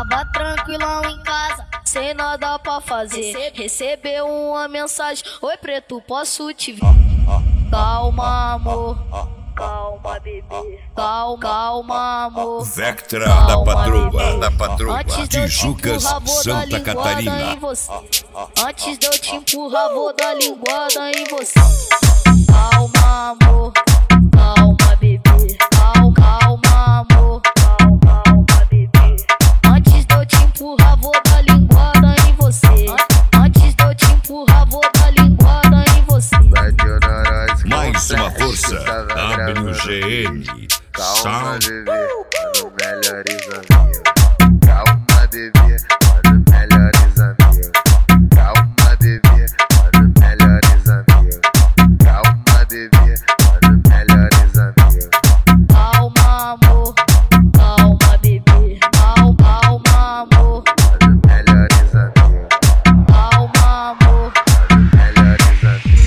Tava tranquilão em casa, sem nada pra fazer. Recebeu uma mensagem: oi preto, posso te ver? Calma amor, calma bebê, calma amor. Vectra Calma, da patroa, Antes de eu te Tijucas, empurrar, vou dar Santa linguada Catarina. em você. Antes de eu te empurrar, vou dar linguada em você. Calma amor, calma bebê, calma amor, calma bebê. Antes de eu te empurrar, vou dar linguada em você. Antes de eu te empurrar, vou dar linguada em você. Mais uma força, WGN. Calma, Sound. bebê, mano, melhores amigos. Calma, bebê, mano, melhores amigos. Calma, bebê, mano, melhores amigos. Calma, bebê, mano, melhores amigos. Calma amor, calma bebê, calma amor, Mano, melhores amigos. calma amor. Mano, melhores amigos.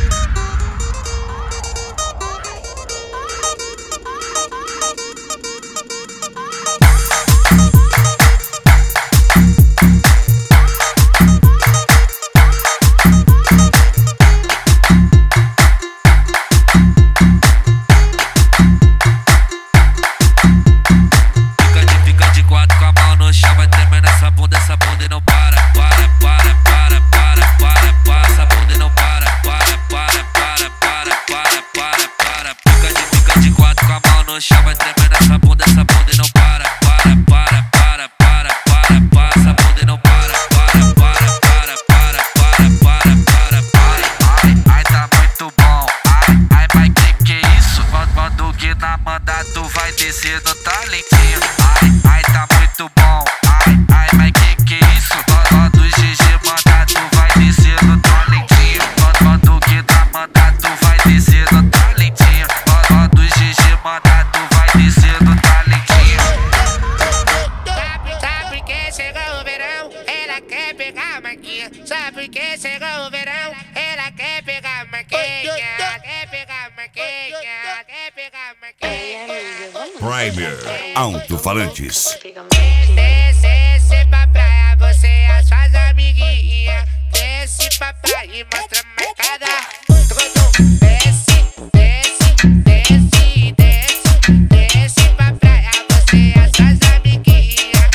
Fica de quatro com a mão no chão, vai tremendo essa bunda e não para. Essa bunda e não para. Fica de quatro com a mão no chão, vai tremendo essa bunda e não para. Essa bunda e não para. Ai, tá muito bom. Ai, mas que é isso? Quando que na manda tu vai descer no talentinho. Ai, tá muito bom. Ai, mas que é isso? Quando o GG manda tu vai descer no talentinho. Quando que na manda tu vai descer no talentinho. Quando o GG manda tu vai descer no talentinho. Sabe que chegou o verão, ela quer pegar maquinha. Sabe que chegou o verão, ela quer pegar maquinha. Quer pegar maquinha, quer pegar maquinha. Primer, alto-falantes. Desce pra praia, você e as suas amiguinhas. Desce pra praia e mostra a marcada. Desce pra praia, você e as suas amiguinhas.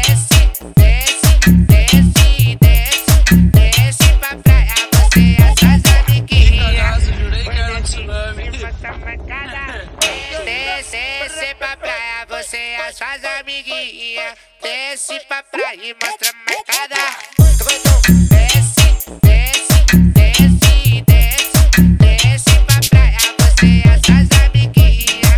Desce pra praia, você e as suas amiguinhas. Mostra a marcada. Desce pra praia, você e as suas amiguinhas. Desce pra praia e mostra a marcada. Desce pra praia, você e as suas amiguinhas.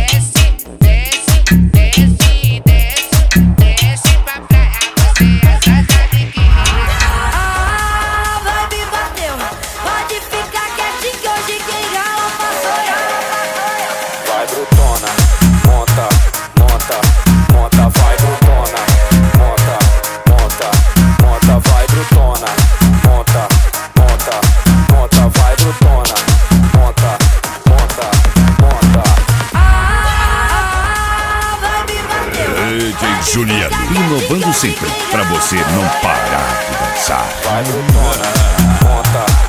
Desce pra praia, você e as suas amiguinhas. Ah, vai me bateu, pode ficar quietinho que hoje quem rala passou eu. Vai brutona, monta, vai brutona, monta, vai brutona, monta, vai brutona, monta. Ah, vai me bateu. DJ Juliano, inovando sempre, pra você não parar de dançar. Vai brutona, monta.